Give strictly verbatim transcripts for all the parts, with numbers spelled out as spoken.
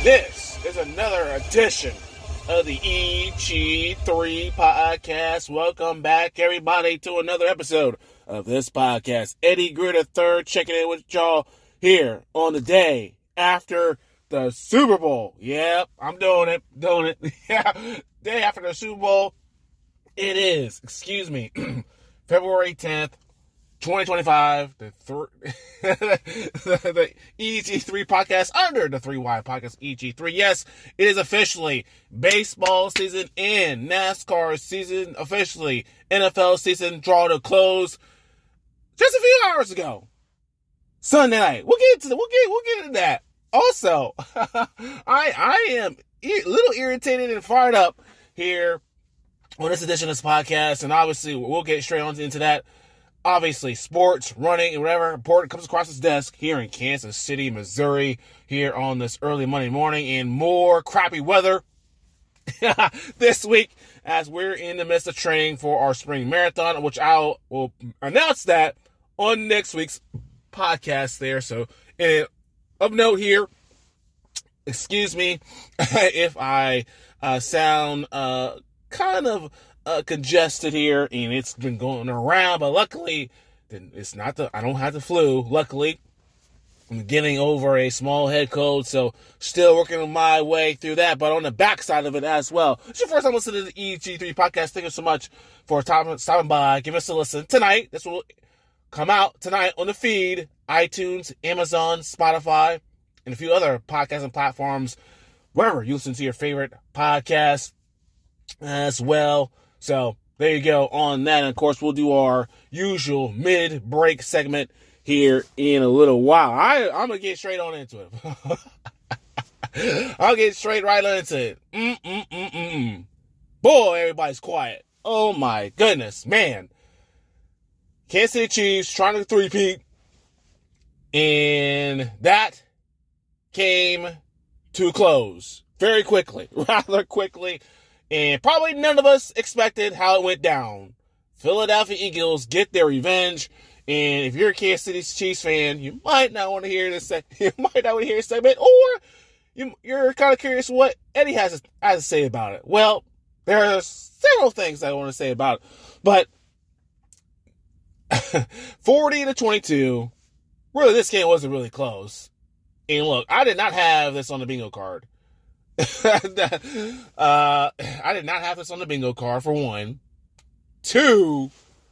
This is another edition of the E G three podcast. Welcome back, everybody, to another episode of this podcast. Eddie Greer the third checking in with y'all here on the day after the Super Bowl. Yep, I'm doing it, doing it. Yeah, day after the Super Bowl. It is, excuse me, February tenth, twenty twenty-five, the, th- the, the E G three podcast under the three Y podcast E G three. Yes, it is officially baseball season and NASCAR season officially. N F L season draw to close just a few hours ago. Sunday night. We'll get into we'll get we'll get into that. Also, I I am a little irritated and fired up here on this edition of this podcast, and obviously we'll get straight on into that. Obviously, sports, running, and whatever important comes across his desk here in Kansas City, Missouri, here on this early Monday morning, and more crappy weather this week as we're in the midst of training for our spring marathon, which I will announce that on next week's podcast there. So, and of note here, excuse me if I uh, sound uh, kind of Uh, congested here, and it's been going around, but luckily it's not the I don't have the flu. Luckily, I'm getting over a small head cold, so still working my way through that, but on the backside of it as well. It's your first time listening to the E G three podcast. Thank you so much for stopping by. Give us a listen tonight. This will come out tonight on the feed, iTunes, Amazon, Spotify, and a few other podcasting platforms, wherever you listen to your favorite podcast as well. So there you go on that. And of course, we'll do our usual mid-break segment here in a little while. I, I'm going to get straight on into it. I'll get straight right on into it. Mm-mm-mm-mm-mm. Boy, everybody's quiet. Oh my goodness, man. Kansas City Chiefs trying to three-peat. And that came to a close very quickly, rather quickly. And probably none of us expected how it went down. Philadelphia Eagles get their revenge. And if you're a Kansas City Chiefs fan, you might not want to hear this. You might not want to hear this segment, or you, you're kind of curious what Eddie has to, has to say about it. Well, there are several things I want to say about it, but forty to twenty-two. Really, this game wasn't really close. And look, I did not have this on the bingo card. uh, I did not have this on the bingo card, for one. Two,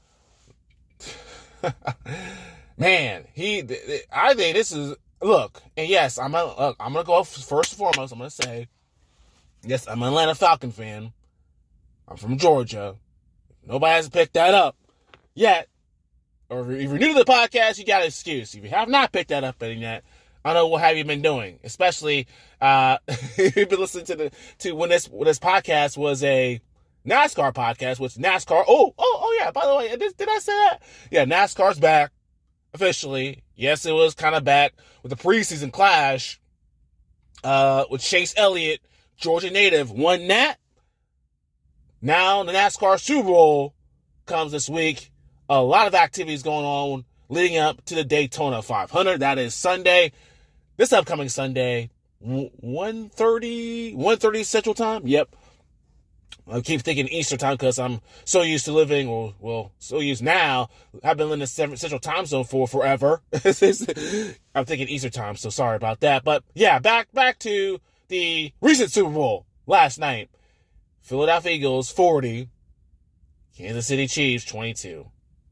man, he. I think this is look, and yes, I'm gonna look, I'm gonna go first and foremost. I'm gonna say, yes, I'm an Atlanta Falcon fan. I'm from Georgia. Nobody has picked that up yet, or if you're new to the podcast, you got an excuse. If you have not picked that up yet, I don't know what have you been doing, especially uh, you've been listening to the to when this when this podcast was a NASCAR podcast, which NASCAR. Oh, oh, oh yeah. By the way, did, did I say that? Yeah, NASCAR's back officially. Yes, it was kind of back with the preseason clash uh, with Chase Elliott, Georgia native, won that. Now the NASCAR Super Bowl comes this week. A lot of activities going on leading up to the Daytona five hundred. That is Sunday. This upcoming Sunday, one thirty Central Time. Yep. I keep thinking Eastern Time because I'm so used to living, or, well, so used now. I've been in the Central Time Zone for forever. I'm thinking Eastern Time, so sorry about that. But, yeah, back back to the recent Super Bowl last night. Philadelphia Eagles, forty. Kansas City Chiefs, twenty-two.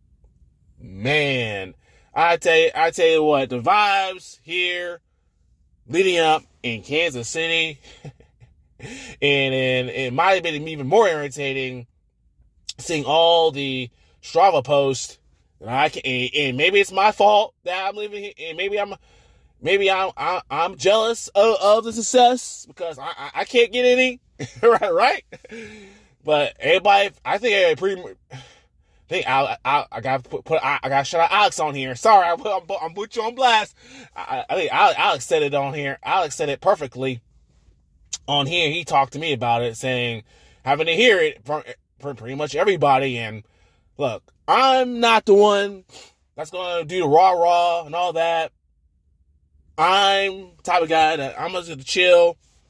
Man, I tell you, I tell you what, the vibes here leading up in Kansas City, and, and it might have been even more irritating seeing all the Strava posts. And I can, and, and maybe it's my fault that I'm living here, and maybe I'm, maybe I'm, I, I'm jealous of, of the success because I, I, I can't get any, right, right? But everybody, I think everybody pretty. I think I, I, I got put, put I, I got to shout out Alex on here. Sorry, I, I'm, I'm put you on blast. I, I think Alex said it on here. Alex said it perfectly on here. He talked to me about it, saying having to hear it from, from pretty much everybody. And look, I'm not the one that's going to do the rah rah and all that. I'm the type of guy that I'm just going to chill,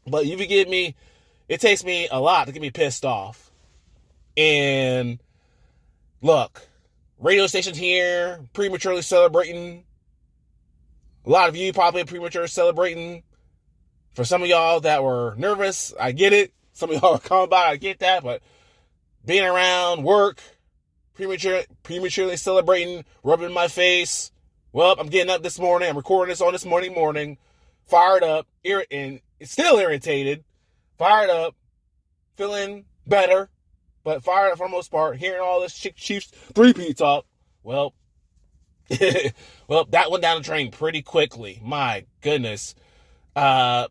But you forgive me, it takes me a lot to get me pissed off. And look, radio stations here prematurely celebrating. A lot of you probably premature celebrating. For some of y'all that were nervous, I get it. Some of y'all are calm about it, I get that. But being around work, premature, prematurely celebrating, rubbing my face. Well, I'm getting up this morning. I'm recording this on this morning morning. Fired up, ir- and still irritated. Fired up, feeling better, but fired up for the most part. Hearing all this Chiefs three-peat talk. Well, well, that went down the drain pretty quickly. My goodness. Uh,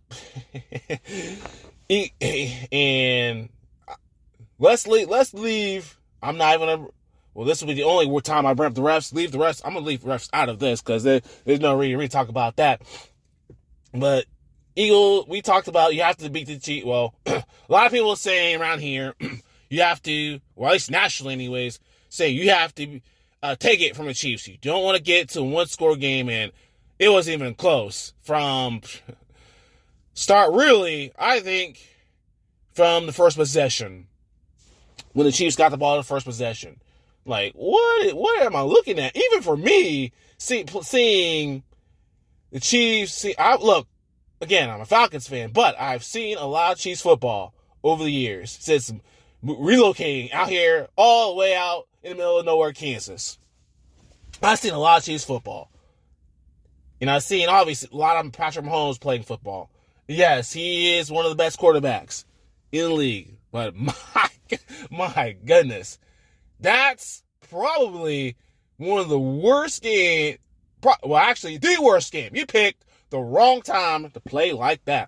and let's leave. Let's leave. I'm not even gonna. Well, this will be the only time I bring up the refs. Leave the refs. I'm gonna leave the refs out of this because there, there's no reason to really talk about that. But Eagle, we talked about you have to beat the Chiefs. Well, a lot of people are saying around here you have to, or at least nationally, anyways, say you have to uh, take it from the Chiefs. You don't want to get to a one-score game, and it wasn't even close from start. Really, I think from the first possession when the Chiefs got the ball in the first possession. Like, what what am I looking at? Even for me, see, seeing the Chiefs, see, I look, again, I'm a Falcons fan, but I've seen a lot of Chiefs football over the years since relocating out here all the way out in the middle of nowhere, Kansas. I've seen a lot of Chiefs football. And I've seen, obviously, a lot of Patrick Mahomes playing football. Yes, he is one of the best quarterbacks in the league. But my, my goodness, that's probably one of the worst games. Well, actually, the worst game. You picked the wrong time to play like that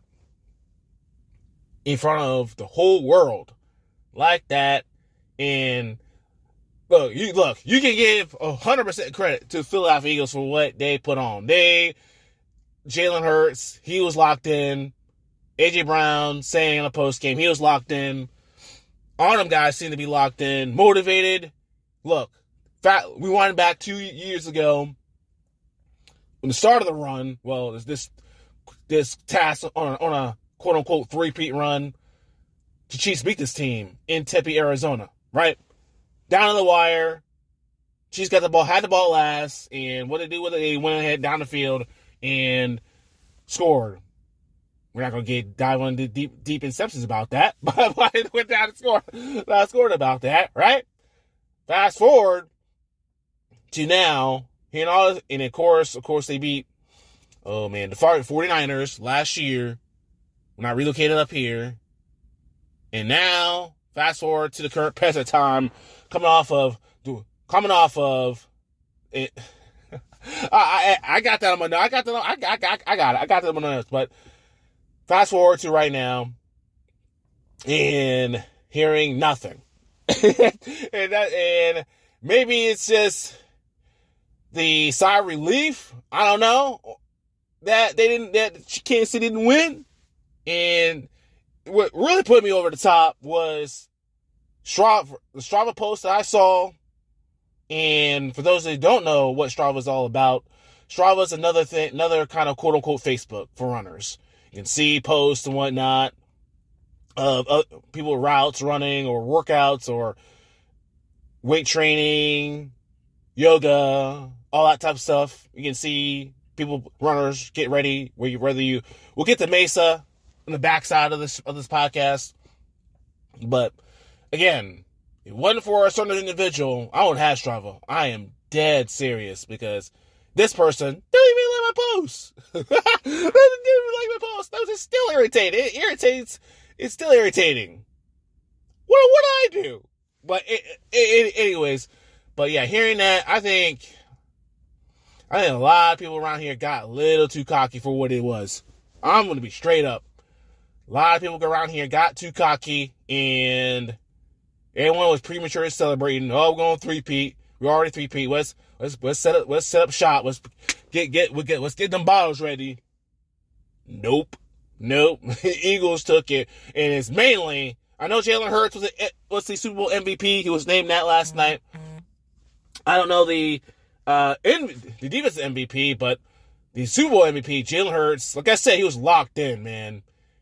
in front of the whole world like that. And look, you look, you can give one hundred percent credit to Philadelphia Eagles for what they put on. They, Jalen Hurts, he was locked in. A J Brown saying in a post game, he was locked in. All them guys seem to be locked in, motivated. Look, fat, we went back two years ago when the start of the run. Well, there's this this task on a, on a quote unquote three-peat run. The Chiefs beat this team in Tempe, Arizona, right? Down to the wire. Chiefs got the ball, had the ball last, and what they do with it, they went ahead down the field and scored. We're not going to get dive into deep deep inceptions about that, but I went down and scored. I scored about that, right? Fast forward to now, and all, and of course, of course, they beat, oh man, the 49ers last year. We're not relocated up here. And now, fast forward to the current present time, coming off of, coming off of, it, I, I I got that on my notes. I got that. I got. I got. I got it. I got that on my notes. But fast forward to right now, and hearing nothing, and that, and maybe it's just the sigh of relief. I don't know that they didn't. That Kansas City didn't win, and what really put me over the top was Strava, the Strava post that I saw. And for those that don't know what Strava is all about, Strava is another thing, another kind of quote unquote Facebook for runners. You can see posts and whatnot of uh, people routes running or workouts or weight training, yoga, all that type of stuff. You can see people, runners, get ready. Where you, whether you, we'll get to Mesa on the backside of this of this podcast, but again, if it wasn't for a certain individual, I wouldn't have Strava. I am dead serious because this person didn't even like my post. Didn't even like my post. That was just still irritating. It irritates. It's still irritating. What what I do? But it, it, it, anyways, but yeah, hearing that, I think I think a lot of people around here got a little too cocky for what it was. I'm going to be straight up. A lot of people around here got too cocky, and everyone was premature celebrating. Oh, we're going three-peat. We're already three-peat. Let's let's let's set up let's set up shop. Let's get get we get let's get them bottles ready. Nope, nope. Eagles took it, and it's mainly. I know Jalen Hurts was a, was the Super Bowl M V P. He was named that last night. I don't know the uh in, the defensive M V P, but the Super Bowl M V P, Jalen Hurts. Like I said, he was locked in, man.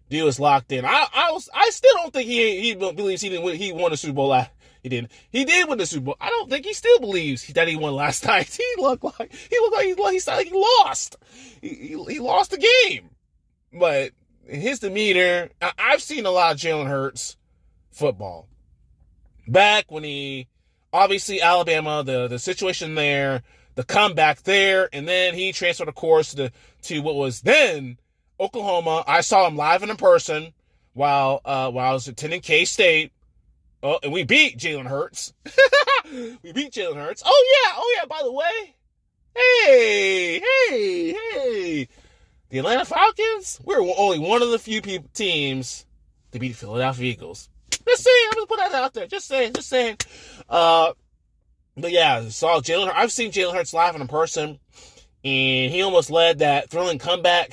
Dude was locked in. I I was I still don't think he he believes he didn't win, he won the Super Bowl. Last, he didn't. He did win the Super Bowl. I don't think he still believes that he won last night. He looked like he looked like he, he sounded like he lost. He, he, he lost the game. But his demeanor, I, I've seen a lot of Jalen Hurts football. Back when he, obviously Alabama, the, the situation there, the comeback there, and then he transferred, of course, to, to what was then Oklahoma. I saw him live and in person while uh, while I was attending K-State. Oh, and we beat Jalen Hurts. we beat Jalen Hurts. Oh, yeah. Oh, yeah, by the way. Hey, hey, hey. The Atlanta Falcons, we're only one of the few people, teams to beat the Philadelphia Eagles. Just saying. I'm going to put that out there. Just saying. Just saying. Uh, but, yeah, saw Jalen Hurts. I've seen Jalen Hurts live and in person, and he almost led that thrilling comeback.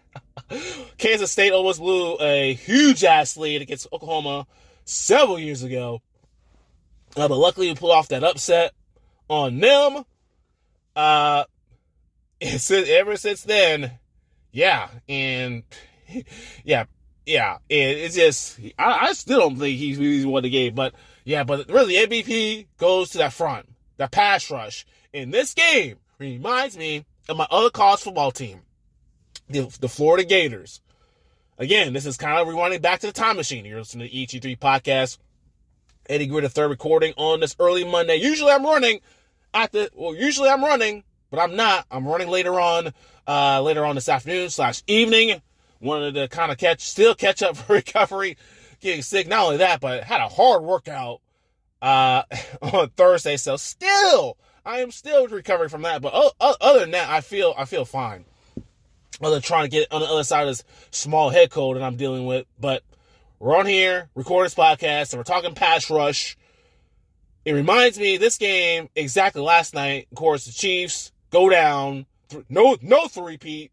Kansas State almost blew a huge-ass lead against Oklahoma several years ago. Uh, but luckily, we pulled off that upset on them. Uh, since, ever since then, yeah, and yeah, yeah, it, it's just, I, I still don't think he's really won the game, but yeah, but really, the M V P goes to that front, that pass rush. In this game, reminds me of my other college football team, the, the Florida Gators. Again, this is kind of rewinding back to the time machine. You're listening to the E G three podcast. Eddie Greer, the third, recording on this early Monday. Usually I'm running at the, well, usually I'm running, but I'm not. I'm running later on, uh, later on this afternoon slash evening. Wanted to kind of catch, still catch up for recovery, getting sick. Not only that, but had a hard workout, uh, on Thursday. So still, I am still recovering from that. But other than that, I feel, I feel fine. Other than trying to get on the other side of this small head cold that I'm dealing with. But we're on here, recording this podcast, and we're talking pass rush. It reminds me of this game exactly last night. Of course, the Chiefs go down. Th- no, no three-peat.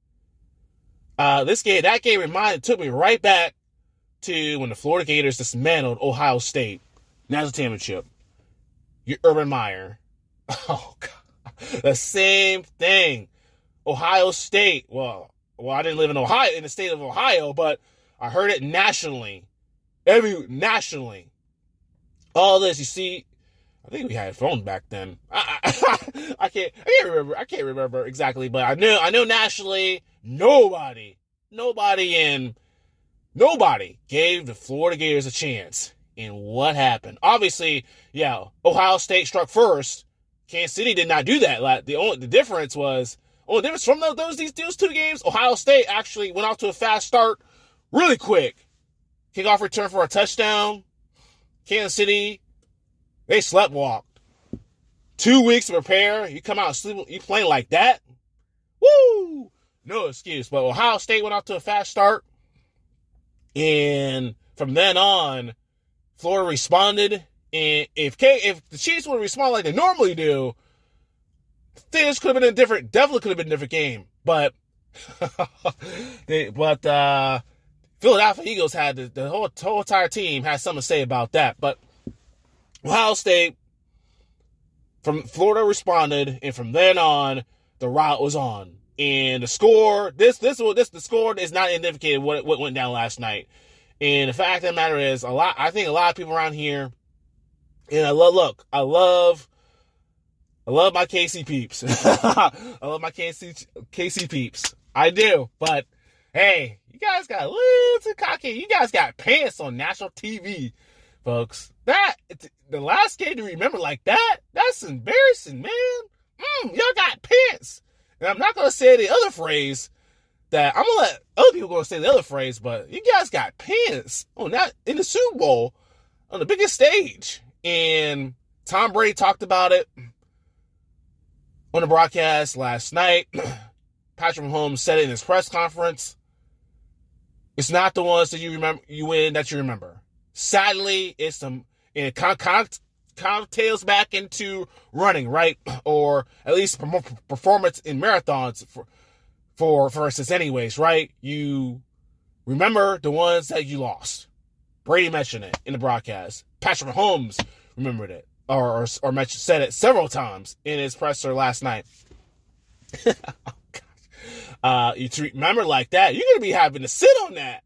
Uh, this game, that game reminded, took me right back to when the Florida Gators dismantled Ohio State. National Championship. Your Urban Meyer. Oh, God. The same thing. Ohio State. Well, well, I didn't live in Ohio, in the state of Ohio, but I heard it nationally. Every, nationally. All this, you see, I think we had phones back then. I, I, I can't, I can't remember, I can't remember exactly, but I know, I know nationally, nobody, nobody in, nobody gave the Florida Gators a chance. And what happened? Obviously, yeah, Ohio State struck first. Kansas City did not do that. The only, the difference was, oh, the difference from those, those, these, those two games, Ohio State actually went off to a fast start really quick. Kickoff return for a touchdown. Kansas City, they sleptwalked. Two weeks to prepare. You come out and sleep, you playing like that? Woo! No excuse. But Ohio State went off to a fast start. And from then on, Florida responded. And if K, if the Chiefs would respond like they normally do, things could have been a different, definitely could have been a different game. But, they, but, uh, Philadelphia Eagles had the, the whole, whole entire team had something to say about that. But Ohio State, from Florida responded, and from then on, the route was on. And the score, this, this, this, the score is not indicated what, what went down last night. And the fact of the matter is, a lot, I think a lot of people around here, and I love, look, I love, I love my K C peeps. I love my K C, K C peeps. I do. But, hey, you guys got a little too cocky. You guys got pants on national T V, folks. That, the last game to remember like that, that's embarrassing, man. Mm, y'all got pants. And I'm not going to say the other phrase that, I'm going to let other people go and say the other phrase, but you guys got pants. Oh, not in the Super Bowl, on the biggest stage. And Tom Brady talked about it on the broadcast last night. Patrick Mahomes said it in his press conference. It's not the ones that you remember, you win that you remember. Sadly, it's some, and it kind of, kind of, kind of tails back into running, right? Or at least performance in marathons for, for, for instance, anyways, right? You remember the ones that you lost. Brady mentioned it in the broadcast. Patrick Mahomes remembered it, or, or, or mentioned, said it several times in his presser last night. Oh, gosh. Uh, you remember like that, you're going to be having to sit on that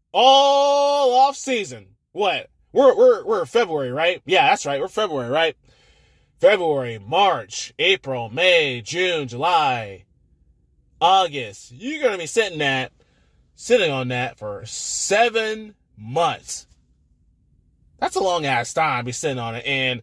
all off season. What? We're we're we're February, right? Yeah, that's right. We're February, right? February, March, April, May, June, July, August. You're gonna be sitting at sitting on that for seven months. That's a long ass time to be sitting on it, and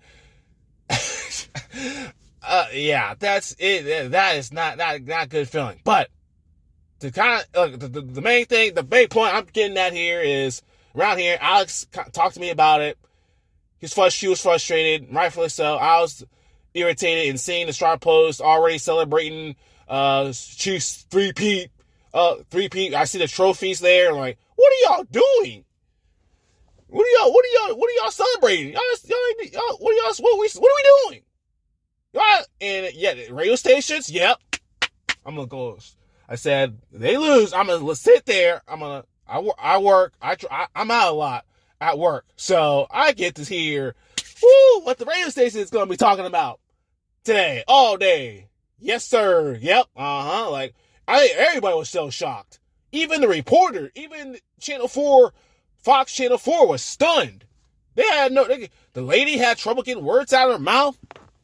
uh, yeah, that's it. That is not not not good feeling. But to kind of uh, the, the the main thing, the main point I'm getting at here is around here. Alex talked to me about it. He's frust- She was frustrated, rightfully so. I was irritated in seeing the Star Post already celebrating uh Chiefs three-peat. Uh, three-peat. I see the trophies there. Like, what are y'all doing? What are y'all? What are y'all? What are y'all celebrating? Y'all, y'all, y'all what are y'all? What are we? What are we doing? Y'all, and yeah, radio stations. Yep. I'm gonna go. I said they lose. I'm gonna sit there. I'm gonna. I, I work. I, I I'm out a lot at work, so I get to hear, woo, what the radio station is gonna be talking about today, all day. Yes, sir. Yep. Uh huh. Like, I think everybody was so shocked. Even the reporter, even Channel Four. Fox Channel four was stunned. They had no, they, the lady had trouble getting words out of her mouth.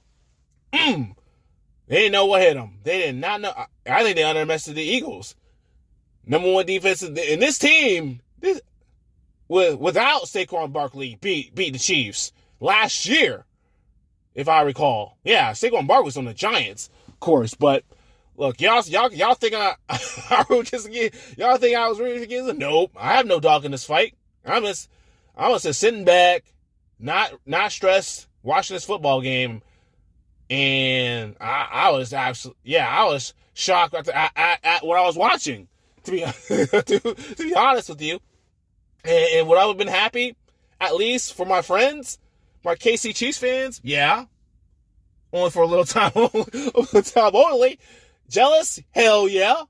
Mm. They didn't know what hit them. They did not know. I, I think they underestimated the Eagles. Number one defense in this team, this, with, without Saquon Barkley, beat, beat the Chiefs last year, if I recall. Yeah, Saquon Barkley was on the Giants, of course, but look, y'all, y'all, y'all think I, I y'all think I was rooting against them? Nope, I have no dog in this fight. I'm just, I'm just sitting back, not, not stressed, watching this football game, and I, I was absolutely, yeah, I was shocked at, the, at, at, at what I was watching. To be, to, to be honest with you, and, and would I have been happy, at least for my friends, my K C Chiefs fans? Yeah, only for a little time, a little time only. Jealous? Hell yeah.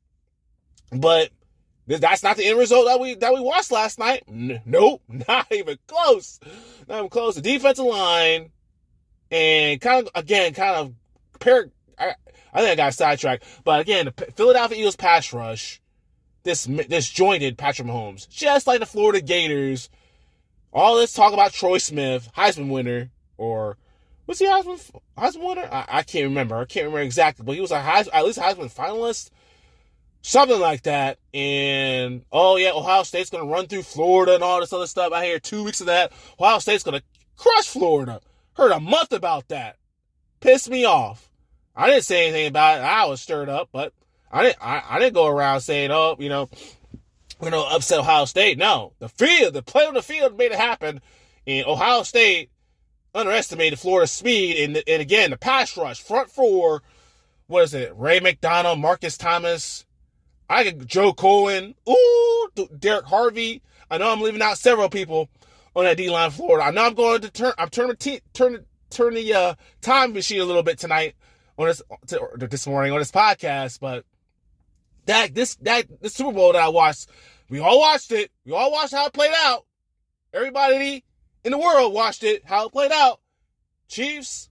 But that's not the end result that we that we watched last night. N- nope, not even close. Not even close. The defensive line, and kind of again, kind of compare. I, I think I got sidetracked, but again, the Philadelphia Eagles pass rush, this disjointed Patrick Mahomes, just like the Florida Gators. All this talk about Troy Smith, Heisman winner, or was he Heisman Heisman winner? I, I can't remember. I can't remember exactly, but he was a Heisman, at least a Heisman finalist. Something like that. And, oh, yeah, Ohio State's going to run through Florida and all this other stuff. I hear two weeks of that. Ohio State's going to crush Florida. Heard a month about that. Pissed me off. I didn't say anything about it. I was stirred up, but I didn't I, I didn't go around saying, oh, you know, we're going to upset Ohio State. No. The field, the play on the field made it happen. And Ohio State underestimated Florida's speed. And, and again, the pass rush, front four, what is it? Ray McDonald, Marcus Thomas, I get Joe Cohen, ooh, Derek Harvey. I know I'm leaving out several people on that D-line Florida. I know I'm going to turn, I'm turning, t- turn, turn the uh, time machine a little bit tonight on this, to, this morning on this podcast, but that, this, that, the Super Bowl that I watched, we all watched it. We all watched how it played out. Everybody in the world watched it, how it played out. Chiefs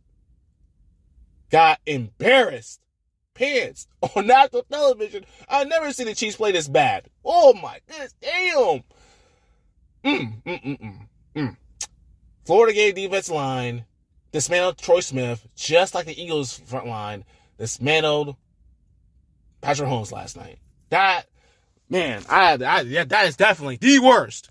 got embarrassed. Pants on national television. I've never seen the Chiefs play this bad. Oh my goodness, damn. Mm, mm, mm, mm, mm. Florida gave defense line, dismantled Troy Smith, just like the Eagles front line, dismantled Patrick Mahomes last night. That, man, I, I yeah, that is definitely the worst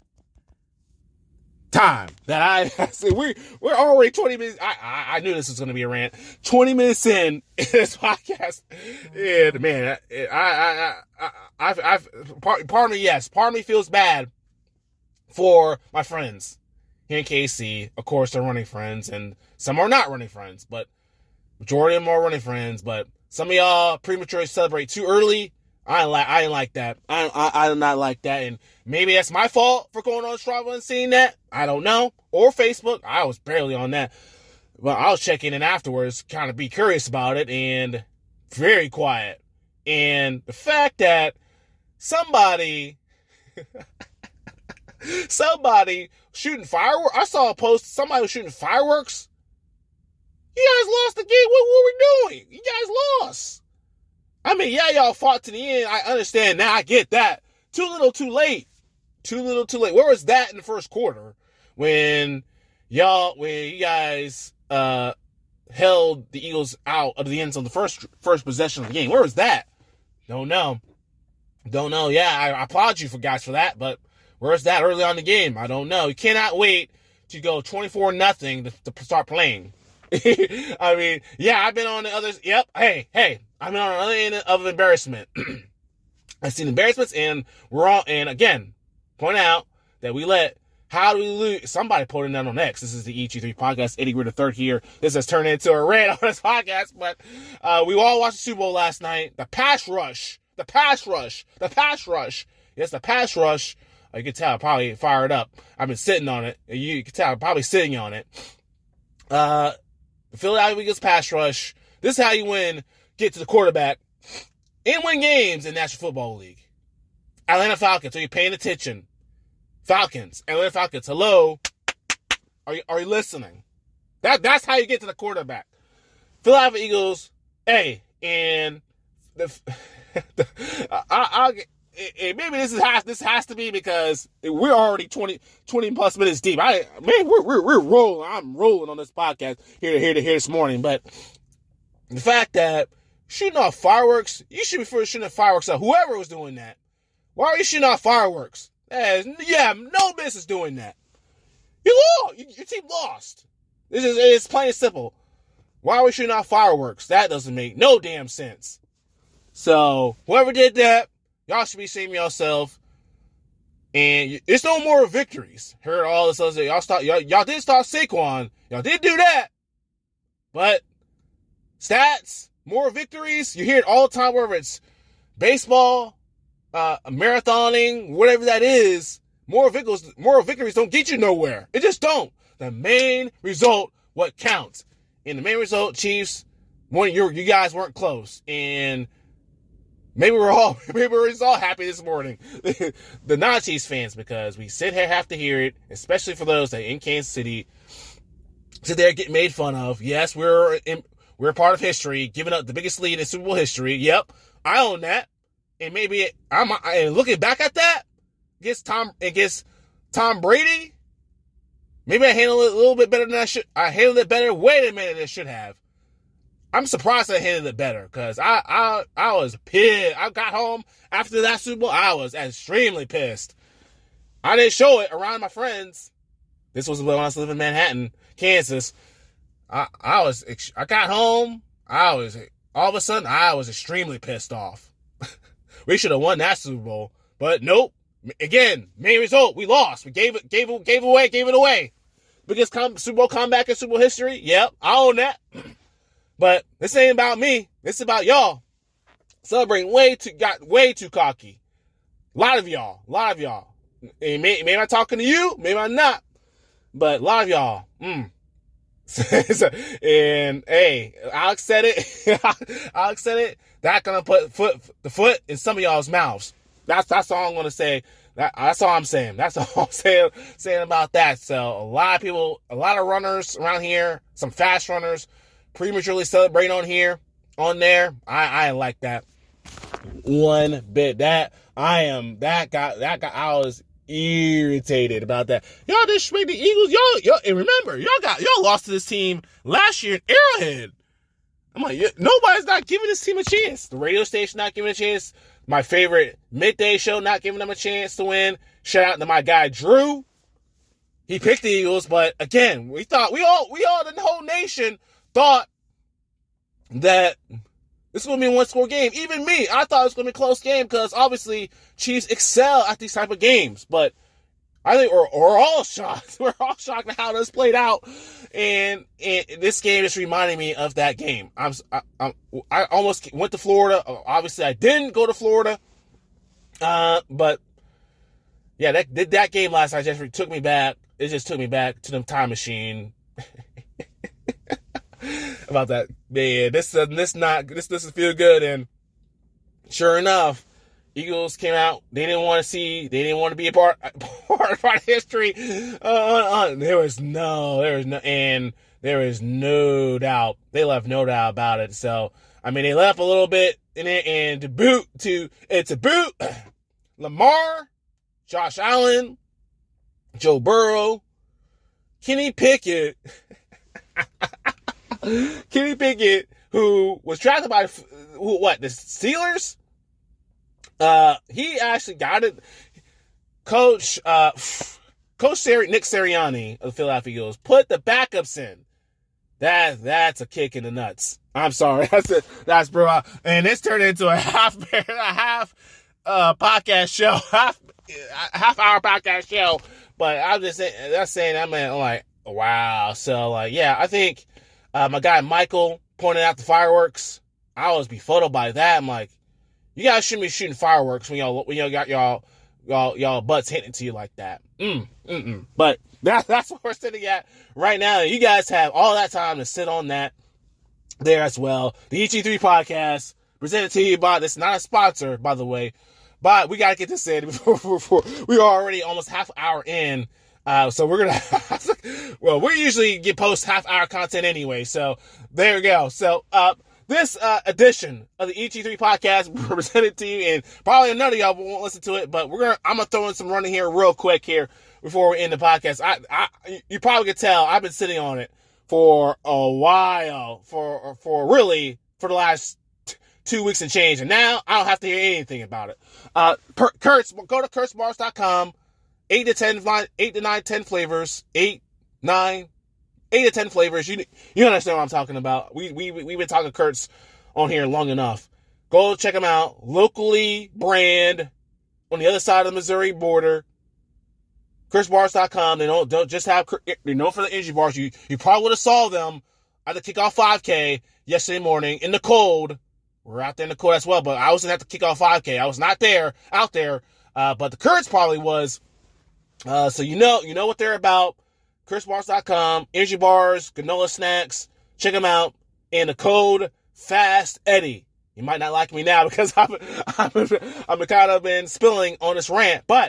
time that I see. We we're already twenty minutes. I, I I knew this was going to be a rant. Twenty minutes in, in this podcast, and man, I I I I I've, I've part, part of me yes, part of me feels bad for my friends here in K C. Of course, they're running friends, and some are not running friends, but majority of them are running friends. But some of y'all prematurely celebrate too early. I ain't like I ain't like that. I I I do not like that, and maybe that's my fault for going on Strava and seeing that. I don't know. Or Facebook. I was barely on that, but I was checking in afterwards, kind of be curious about it, and very quiet. And the fact that somebody, somebody shooting fireworks. I saw a post. Somebody was shooting fireworks. You guys lost the game. What were we doing? You guys lost. I mean, yeah, y'all fought to the end. I understand now. I get that. Too little, too late. too little, too late. Where was that in the first quarter when y'all, when you guys uh, held the Eagles out of the end zone the first first possession of the game? Where was that? Don't know. Don't know. Yeah, I, I applaud you for guys for that, but where's that early on in the game? I don't know. You cannot wait to go twenty-four nothing to, to start playing. I mean, yeah, I've been on the other. Yep. Hey, hey, I've been on the other end of embarrassment. I've seen embarrassments, and we're all. And again, point out that we let. How do we lose? Somebody put it down on X. This is the E G three podcast. Eddie Greer the third here. This has turned into a rant on this podcast, but uh, we all watched the Super Bowl last night. The pass rush, the pass rush, the pass rush. Yes, the pass rush. You can tell, probably fired up. I've been sitting on it. You can tell, I'm probably sitting on it. Uh, the Philadelphia Eagles pass rush. This is how you win. Get to the quarterback and win games in National Football League. Atlanta Falcons. Are you paying attention? Falcons. Atlanta Falcons. Hello. Are you are you listening? That that's how you get to the quarterback. Philadelphia Eagles. Hey, and the, the I, I'll get. And maybe this is has this has to be because we're already twenty, twenty plus minutes deep. I man, we're we're we're rolling. I'm rolling on this podcast here to here to here this morning. But the fact that shooting off fireworks, you should be first shooting off fireworks at whoever was doing that. Why are you shooting off fireworks? Yeah, no business doing that. You lost. Your team lost. This is it's plain and simple. Why are we shooting off fireworks? That doesn't make no damn sense. So whoever did that. Y'all should be shaming yourself. And it's no more victories. Heard all this other y'all start y'all, y'all did start Saquon. Y'all did do that. But stats, more victories. You hear it all the time, whether it's baseball, uh, marathoning, whatever that is. More victories, more victories don't get you nowhere. It just don't. The main result, what counts. And the main result, Chiefs, one you you guys weren't close. And Maybe we're all maybe we're all happy this morning, the non-Chiefs fans, because we sit here have to hear it, especially for those that in Kansas City sit there getting made fun of. Yes, we're in, we're part of history, giving up the biggest lead in Super Bowl history. Yep, I own that, and maybe it, I'm and looking back at that against Tom against Tom Brady. Maybe I handled it a little bit better than I should. I handled it better way than I should have. I'm surprised I handled it better because I, I I was pissed. I got home after that Super Bowl. I was extremely pissed. I didn't show it around my friends. This was when I was living in Manhattan, Kansas. I I was I got home. I was all of a sudden I was extremely pissed off. We should have won that Super Bowl, but nope. Again, main result, we lost. We gave it gave it gave it away, gave it away. Biggest com- Super Bowl comeback in Super Bowl history. Yep, I own that. But this ain't about me. This is about y'all. Celebrating way too, got way too cocky. A lot of y'all. A lot of y'all. And may, maybe I'm talking to you. Maybe I'm not. But a lot of y'all. Mm. And hey, Alex said it. Alex said it. That's gonna put foot the foot in some of y'all's mouths. That's that's all I'm gonna say. That, that's all I'm saying. That's all I'm saying saying about that. So a lot of people, a lot of runners around here, some fast runners, prematurely celebrate on here, on there. I, I like that one bit. That I am that guy. That guy. I was irritated about that. Y'all disrespect the Eagles. Y'all, y'all, and remember, y'all got y'all lost to this team last year at Arrowhead. I'm like, nobody's not giving this team a chance. The radio station not giving a chance. My favorite midday show not giving them a chance to win. Shout out to my guy Drew. He picked the Eagles, but again, we thought we all we all the whole nation thought that this is going to be a one-score game. Even me, I thought it was going to be a close game because obviously Chiefs excel at these type of games. But I think we're, we're all shocked. We're all shocked at how this played out. And, and this game is reminding me of that game. I'm, I, I'm, I almost went to Florida. Obviously, I didn't go to Florida. Uh, but yeah, that that game last night just took me back. It just took me back to the time machine. About that, man. This uh, this not this doesn't feel good. And sure enough, Eagles came out. They didn't want to see. They didn't want to be a part part, part of history. Uh, uh, there was no, there was no, and there is no doubt. They left no doubt about it. So I mean, they left a little bit in it, and to boot to it's a boot. Lamar Josh Allen, Joe Burrow, Kenny Pickett, Kenny Pickett, who was drafted by, who, what, the Steelers? Uh, he actually got it. Coach, uh, Coach Siri, Nick Sirianni of the Philadelphia Eagles put the backups in. That, that's a kick in the nuts. I'm sorry. That's it. That's bro. And it's turned into a half, a half, uh, podcast show, half, half hour podcast show. But I'm just saying, that's saying, I mean, like, wow. So, like, yeah, I think, uh, my guy Michael pointed out the fireworks. I was befuddled by that. I'm like, you guys shouldn't be shooting fireworks when y'all, when y'all got y'all, y'all, y'all butts hitting to you like that. Mm, mm-mm. But that, that's what we're sitting at right now. You guys have all that time to sit on that there as well. The E G three podcast presented to you by, this is not a sponsor, by the way, but we got to get this in before, before we are already almost half hour in. Uh, so we're going to, well, we usually get post half hour content anyway. So there we go. So, uh, this, uh, edition of the E G three podcast presented to you, and probably none of y'all won't listen to it, but we're going to, I'm going to throw in some running here real quick here before we end the podcast. I, I, you probably could tell I've been sitting on it for a while, for, for really, for the last t- two weeks and change. And now I don't have to hear anything about it. Uh, per, Kurtz, go to kurtz bars dot com. Eight to ten, eight to nine, ten flavors, eight, nine, eight to ten flavors. You you understand what I'm talking about. We we we've been talking Kurtz on here long enough. Go check them out. Locally brand on the other side of the Missouri border. kurtz bars dot com. They don't don't just have they know for the energy bars. You you probably would have saw them at the kickoff five K yesterday morning in the cold. We're out there in the cold as well, but I wasn't at the kickoff five K. I was not there out there, uh, but the Kurtz probably was. Uh, so you know, you know what they're about. kurtz bars dot com, energy bars, granola snacks, check them out. And the code Fast Eddie. You might not like me now because I'm, I'm, I'm kind of been spilling on this rant, but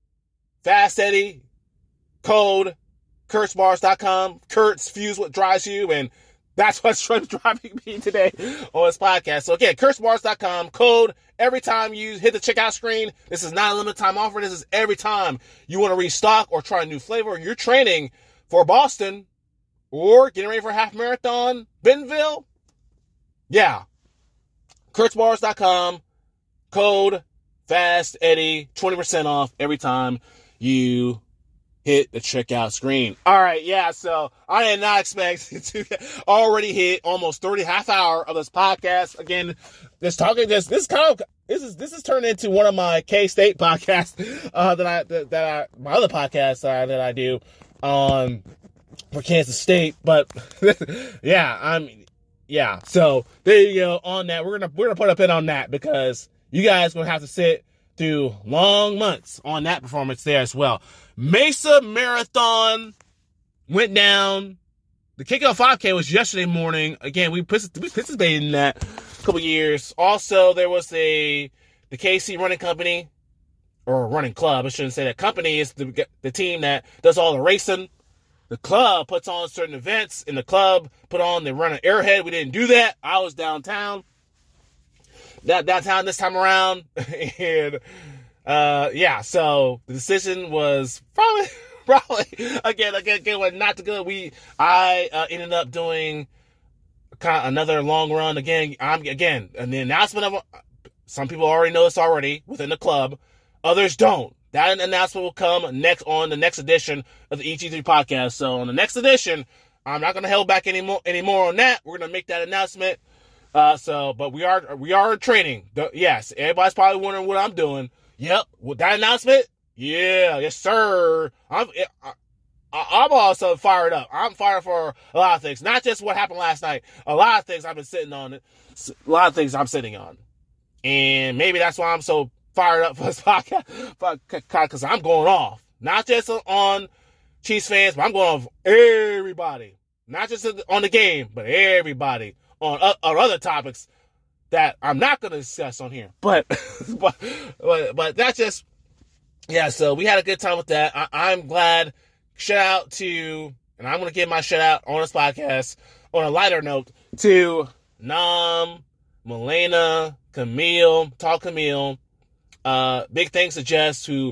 Fast Eddie, code kurtz bars dot com. Kurtz, fuse what drives you, and that's what's driving me today on this podcast. So again, kurtz bars dot com, code every time you hit the checkout screen. This is not a limited time offer. This is every time you want to restock or try a new flavor. You're training for Boston or getting ready for a half marathon, Bentonville. Yeah. kurtz bars dot com, code Fast Eddie, twenty percent off every time you hit the checkout screen. All right, yeah, so I did not expect to already hit almost thirty half hour of this podcast. Again, this talking this this kind of this is this is turned into one of my K-State podcasts uh, that I that, that I my other podcasts uh, that I do on for Kansas State. But yeah, I'm yeah. So there you go. On that, we're gonna we're gonna put a pin on that because you guys gonna have to sit through long months on that performance there as well. Mesa Marathon went down. The kickoff five K was yesterday morning. Again, we participated in that a couple years. Also, there was a the K C Running Company, or Running Club. I shouldn't say that. Company is the, the team that does all the racing. The club puts on certain events, and the club put on the Running Airhead. We didn't do that. I was downtown. That downtown this time around, and uh, yeah, so the decision was probably, probably again, again, again, was not too good. We, I uh, ended up doing kind of another long run again. I'm again, and the announcement of some people already know this already within the club, others don't. That announcement will come next on the next edition of the E G three podcast. So on the next edition, I'm not going to hold back anymore anymore on that. We're going to make that announcement. Uh, so, but we are, we are training. The, yes. Everybody's probably wondering what I'm doing. Yep. With that announcement. Yeah. Yes, sir. I'm, I, I'm also fired up. I'm fired for a lot of things, not just what happened last night. A lot of things I've been sitting on, a lot of things I'm sitting on. And maybe that's why I'm so fired up for this podcast, because I'm going off, not just on Chiefs fans, but I'm going off everybody, not just on the game, but everybody. On, uh, on other topics that I'm not going to discuss on here. But, but, but, but that's just, yeah, so we had a good time with that. I, I'm glad. Shout out to, and I'm going to give my shout out on this podcast on a lighter note to Nam, Milena, Camille, Talk Camille. Uh, big thanks to Jess, who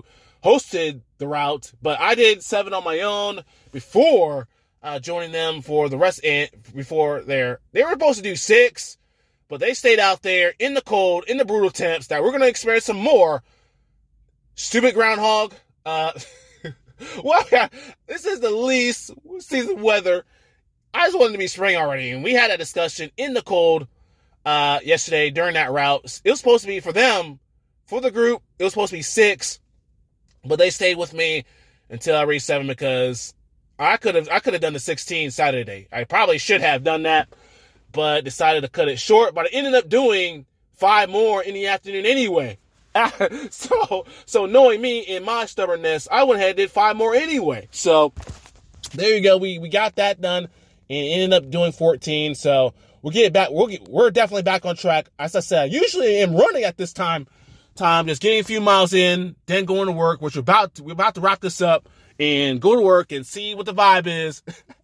hosted the route, but I did seven on my own before uh, joining them for the rest. And before their, they were supposed to do six, but they stayed out there in the cold, in the brutal temps that we're going to experience some more. Stupid groundhog. Uh, well, this is the least season weather. I just wanted to be spring already, and we had a discussion in the cold uh, yesterday during that route. It was supposed to be for them, for the group. It was supposed to be six, but they stayed with me until I reached seven because I could have I could have done the sixteen Saturday. I probably should have done that, but decided to cut it short. But I ended up doing five more in the afternoon anyway. so, so knowing me and my stubbornness, I went ahead and did five more anyway. So there you go. We we got that done and ended up doing fourteen. So we'll get back. We'll get, we're definitely back on track. As I said, I usually am running at this time, time just getting a few miles in, then going to work, which we're about to, we're about to wrap this up and go to work and see what the vibe is.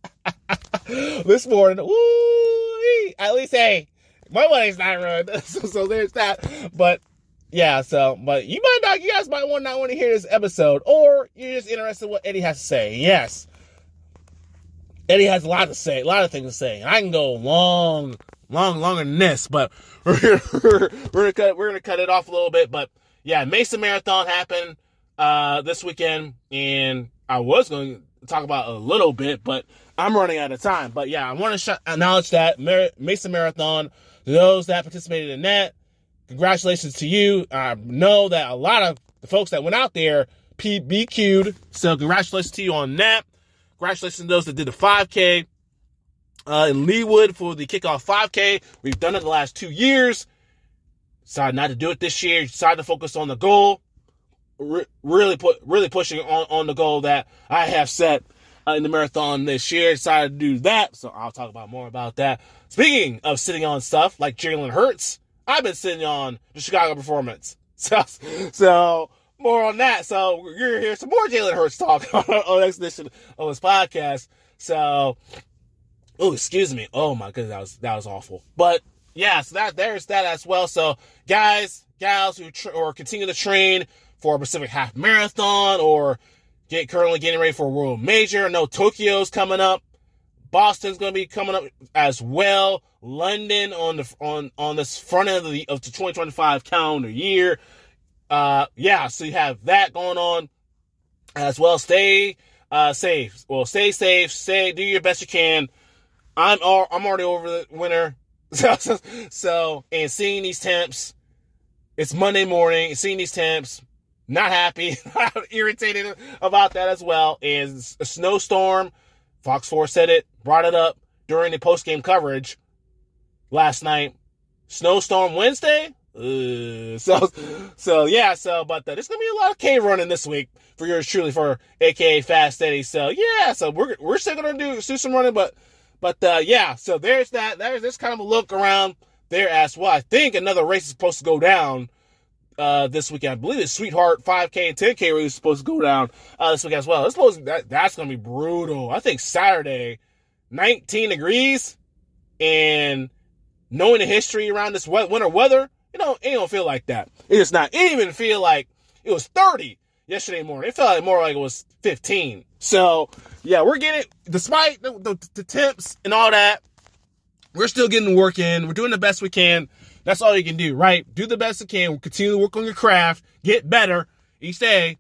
This morning, woo, at least, hey, my money's not run. so, so there's that. But yeah, so, but you might not, you guys might want not want to hear this episode, or you're just interested in what Eddie has to say. Yes. Eddie has a lot to say, a lot of things to say. And I can go long, long, longer than this, but we're, we're, we're gonna cut, we're gonna cut it off a little bit. But yeah, Mesa Marathon happened, uh, this weekend, and I was going to talk about a little bit, but I'm running out of time. But yeah, I want to sh- acknowledge that Mar- Mesa Marathon, those that participated in that, congratulations to you. I know that a lot of the folks that went out there P B Q'd, so congratulations to you on that. Congratulations to those that did the five K uh, in Leawood for the kickoff five K. We've done it the last two years. Decided not to do it this year. Decided to focus on the goal. Re- really put, really pushing on, on the goal that I have set uh, in the marathon this year. Decided to do that, so I'll talk about more about that. Speaking of sitting on stuff like Jalen Hurts, I've been sitting on the Chicago Performance. So, so more on that. So you're going to hear some more Jalen Hurts talk on the next edition of this podcast. So, oh, excuse me. Oh my goodness, that was that was awful. But yeah, so that there's that as well. So guys, gals who tra- or continue to train for a Pacific Half Marathon or get currently getting ready for a World Major. I know Tokyo's coming up. Boston's going to be coming up as well. London on the on on this front end of the of the twenty twenty-five calendar year. Uh, yeah, so you have that going on as well. Stay uh, safe. Well, stay safe. Stay. Do your best you can. I'm all, I'm already over the winter. So, so, so and seeing these temps, it's Monday morning. Seeing these temps, not happy, irritated about that as well. And a snowstorm. Fox four said it, brought it up during the post-game coverage last night. Snowstorm Wednesday? Uh, so, so yeah, so, but uh, there's going to be a lot of cave running this week for yours truly, for A K A Fast Eddie. So, yeah, so we're we're still going to do, do some running, but, but uh, yeah, so there's that. There's this kind of a look around there as well. I think another race is supposed to go down uh, this weekend. I believe it's Sweetheart five K and ten K race is supposed to go down uh, this week as well. It's supposed that, that's going to be brutal. I think Saturday, nineteen degrees, and knowing the history around this winter weather, you know, it don't feel like that. It's not. It didn't even feel like it was thirty yesterday morning. It felt like more like it was fifteen. So, yeah, we're getting, despite the, the, the temps and all that, we're still getting the work in. We're doing the best we can. That's all you can do, right? Do the best you can. We'll continue to work on your craft. Get better each day.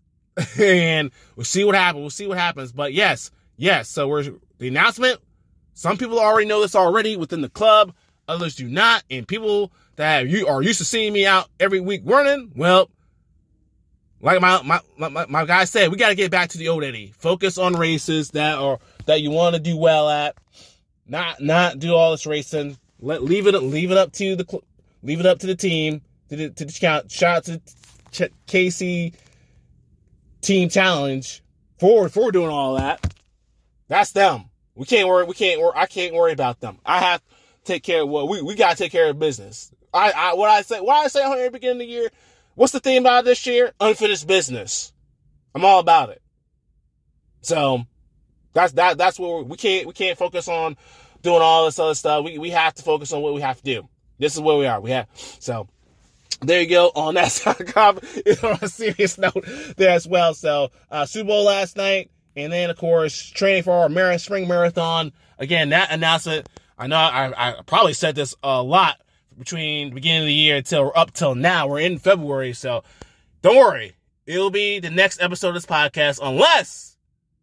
And we'll see what happens. We'll see what happens. But yes, yes. So we're, the announcement, some people already know this already within the club. Others do not. And people that you are used to seeing me out every week running, well, like my my my, my guy said, we got to get back to the old Eddie. Focus on races that are that you want to do well at. Not not do all this racing. Let leave it leave it up to the leave it up to the team. To the to the shout out to the K C Team Challenge for for doing all that. That's them. We can't worry. We can't. I can't worry about them. I have to take care of what well, we we got to take care of business. I, I what I say. What I say at the beginning of the year. What's the theme about this year? Unfinished business. I'm all about it. So that's that. That's what we can't we can't focus on doing all this other stuff. We we have to focus on what we have to do. This is where we are. We have so there you go. On that on a serious note there as well. So, uh, Super Bowl last night, and then, of course, training for our Mar- spring marathon. Again, that announcement, I know I, I probably said this a lot between the beginning of the year until up till now. We're in February, so don't worry. It'll be the next episode of this podcast, unless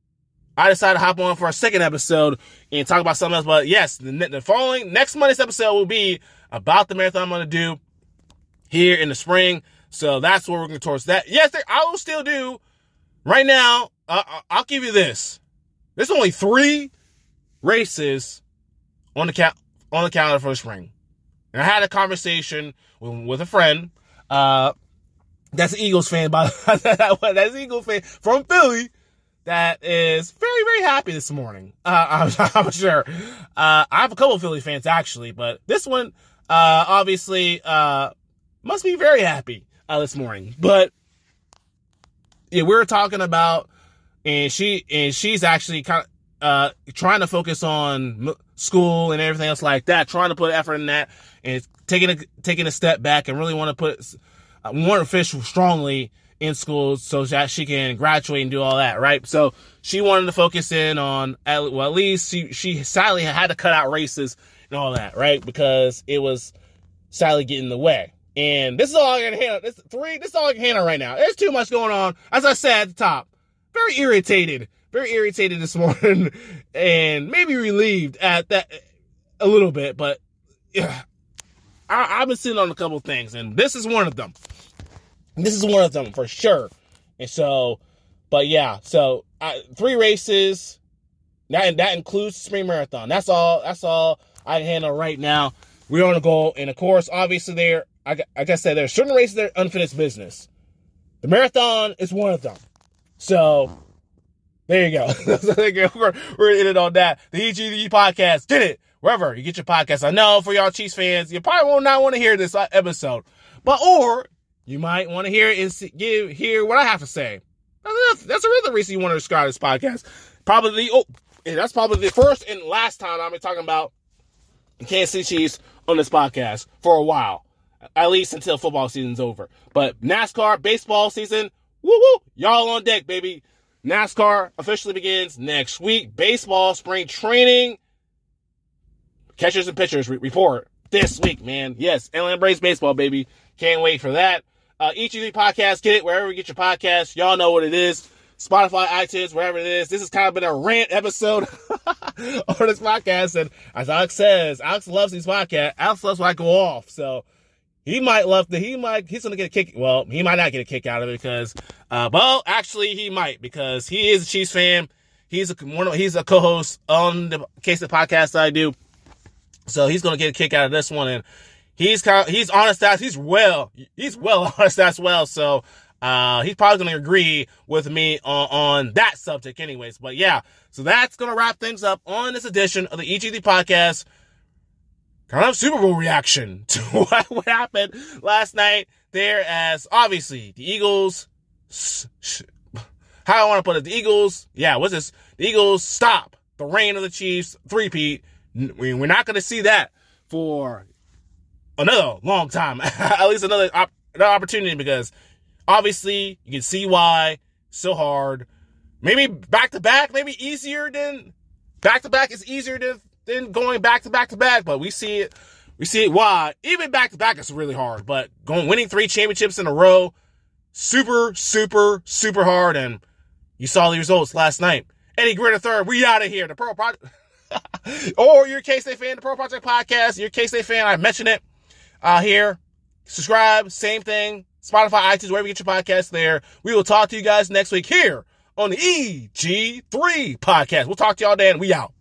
I decide to hop on for a second episode and talk about something else. But yes, the, the following, next Monday's episode will be about the marathon I'm going to do here in the spring. So that's what we're going towards that. Yes, there, I will still do. Right now, uh, I'll give you this. There's only three races on the ca- on the calendar for the spring. And I had a conversation with, with a friend. Uh, that's an Eagles fan, by the way. That's an Eagles fan from Philly that is very, very happy this morning. Uh, I'm, I'm sure. Uh, I have a couple of Philly fans, actually. But this one, uh, obviously, uh, must be very happy uh, this morning. But yeah, we were talking about, and she and she's actually kind of uh, trying to focus on school and everything else like that, trying to put effort in that, and taking a taking a step back and really want to put uh, want to fish strongly in school so that she can graduate and do all that, right? So she wanted to focus in on, well, at least she she sadly had to cut out races and all that, right? Because it was sadly getting in the way. And this is all I can handle. This three. This is all I can handle right now. There's too much going on. As I said at the top, very irritated, very irritated this morning, and maybe relieved at that a little bit. But yeah, I, I've been sitting on a couple things, and this is one of them. This is one of them for sure. And so, but yeah, so I, three races. That that includes the spring marathon. That's all. That's all I can handle right now. We're on a goal, and of course, obviously, there. I, like I said, there are certain races that are unfinished business. The marathon is one of them. So, there you go. we're, we're in it on that. The E G D podcast. Get it. Wherever you get your podcast. I know for y'all Chiefs fans, you probably will not want to hear this episode. But, or, you might want to hear it and see, give, hear what I have to say. That's, that's another reason you want to subscribe to this podcast. Probably, oh, that's probably the first and last time I've been talking about the Kansas City Chiefs on this podcast for a while. At least until football season's over. But NASCAR, baseball season, woo-woo, y'all on deck, baby. NASCAR officially begins next week. Baseball, spring training, catchers and pitchers re- report this week, man. Yes, Atlanta Braves baseball, baby. Can't wait for that. Uh, E G D podcast, get it wherever you get your podcast. Y'all know what it is. Spotify, iTunes, wherever it is. This has kind of been a rant episode on this podcast. And as Alex says, Alex loves these podcasts. Alex loves when I go off. So, He might love the, he might, he's going to get a kick. Well, he might not get a kick out of it because, uh, well, actually he might because he is a Chiefs fan. He's a, one of, he's a co-host on the K-State podcast that I do. So he's going to get a kick out of this one. And he's kind of, he's honest as, he's well, he's well honest as well. So, uh, he's probably going to agree with me on, on that subject anyways. But yeah, so that's going to wrap things up on this edition of the E G D podcast. Kind of Super Bowl reaction to what, what happened last night there, as obviously the Eagles, how I want to put it, the Eagles, yeah, what's this? The Eagles stop the reign of the Chiefs, three-peat. We're not going to see that for another long time, at least another, op- another opportunity, because obviously you can see why so hard. Maybe back-to-back, maybe easier than, back-to-back is easier than Then going back to back to back, but we see it, we see it why. Even back to back is really hard, but going, winning three championships in a row, super, super, super hard, and you saw the results last night. Eddie Gritter third, we out of here. The Pearl Project, or you're a K-State fan, the Pearl Project podcast, you're a K-State fan, I mentioned it, uh, here. Subscribe, same thing, Spotify, iTunes, wherever you get your podcasts there. We will talk to you guys next week here on the E G three podcast. We'll talk to y'all then. We out.